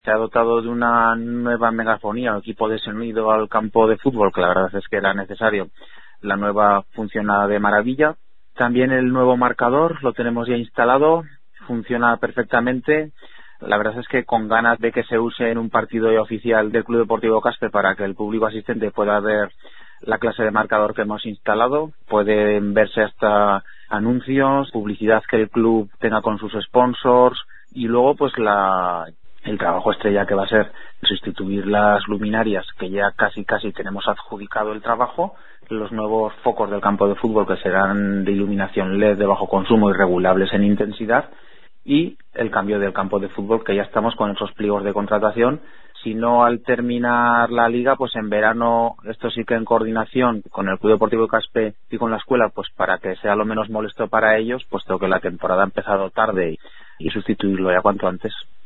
Se ha dotado de una nueva megafonía, un equipo de sonido al campo de fútbol, que la verdad es que era necesario. La nueva funciona de maravilla. También el nuevo marcador lo tenemos ya instalado, funciona perfectamente. La verdad es que con ganas de que se use en un partido oficial del Club Deportivo Caspe para que el público asistente pueda ver la clase de marcador que hemos instalado. Pueden verse hasta anuncios, publicidad que el club tenga con sus sponsors y luego pues el trabajo estrella que va a ser sustituir las luminarias, que ya casi tenemos adjudicado el trabajo, los nuevos focos del campo de fútbol que serán de iluminación LED de bajo consumo y regulables en intensidad, y el cambio del campo de fútbol, que ya estamos con esos pliegos de contratación. Si no, al terminar la liga, pues en verano, esto sí que en coordinación con el Club Deportivo Caspe y con la escuela, pues para que sea lo menos molesto para ellos, puesto que la temporada ha empezado tarde y sustituirlo ya cuanto antes.